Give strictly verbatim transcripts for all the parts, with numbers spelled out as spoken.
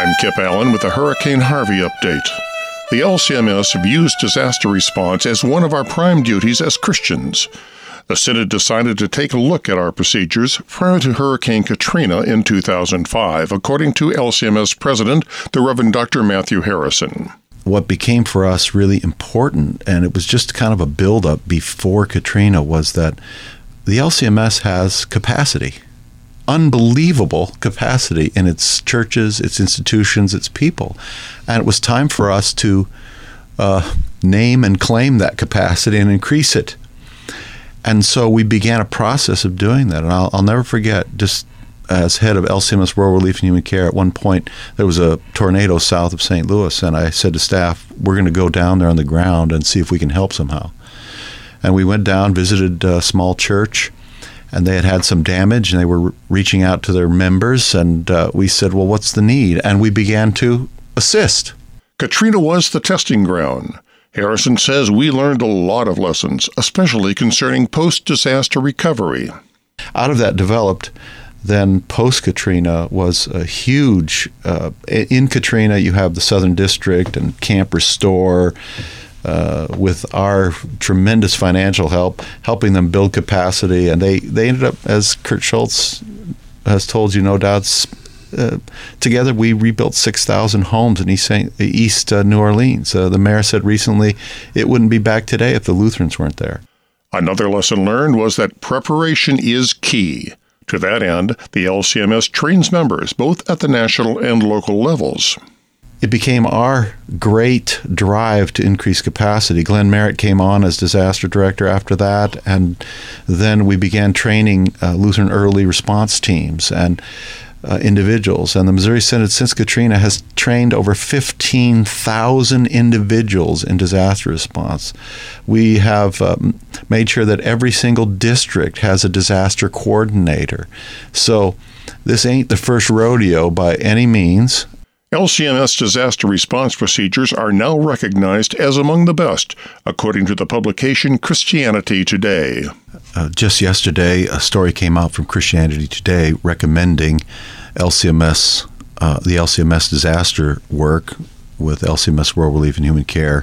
I'm Kip Allen with a Hurricane Harvey update. The L C M S views disaster response as one of our prime duties as Christians. The Synod decided to take a look at our procedures prior to Hurricane Katrina in two thousand five, according to L C M S President, the Reverend Doctor Matthew Harrison. What became for us really important, and it was just kind of a buildup before Katrina, was that the L C M S has capacity. Unbelievable capacity in its churches, its institutions, its people. And it was time for us to uh, name and claim that capacity and increase it. And so we began a process of doing that. And I'll, I'll never forget, just as head of L C M S World Relief and Human Care, at one point there was a tornado south of Saint Louis, and I said to staff, we're going to go down there on the ground and see if we can help somehow. And we went down, visited a small church, and they had had some damage, and they were reaching out to their members, and uh, we said, well, what's the need? And we began to assist. Katrina was the testing ground. Harrison says we learned a lot of lessons, especially concerning post-disaster recovery. Out of that developed, then post-Katrina was a huge, uh, in Katrina you have the Southern District and Camp Restore, Uh, with our tremendous financial help, helping them build capacity. And they, they ended up, as Kurt Schultz has told you, no doubt, uh, together we rebuilt six thousand homes in East, East uh, New Orleans. Uh, the mayor said recently it wouldn't be back today if the Lutherans weren't there. Another lesson learned was that preparation is key. To that end, the L C M S trains members both at the national and local levels. It became our great drive to increase capacity. Glenn Merritt came on as disaster director after that, and then we began training uh, Lutheran early response teams and uh, individuals. And the Missouri Synod, since Katrina, has trained over fifteen thousand individuals in disaster response. We have um, made sure that every single district has a disaster coordinator. So this ain't the first rodeo by any means. L C M S disaster response procedures are now recognized as among the best, according to the publication Christianity Today. Uh, just yesterday, a story came out from Christianity Today recommending L C M S, uh, the L C M S disaster work with L C M S World Relief and Human Care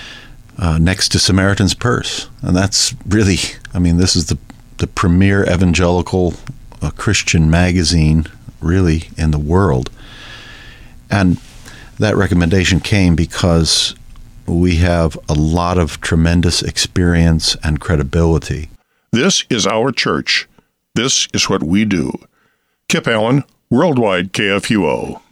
uh, next to Samaritan's Purse. And that's really, I mean, this is the, the premier evangelical uh, Christian magazine, really, in the world. And that recommendation came because we have a lot of tremendous experience and credibility. This is our church. This is what we do. Kip Allen, Worldwide K F U O.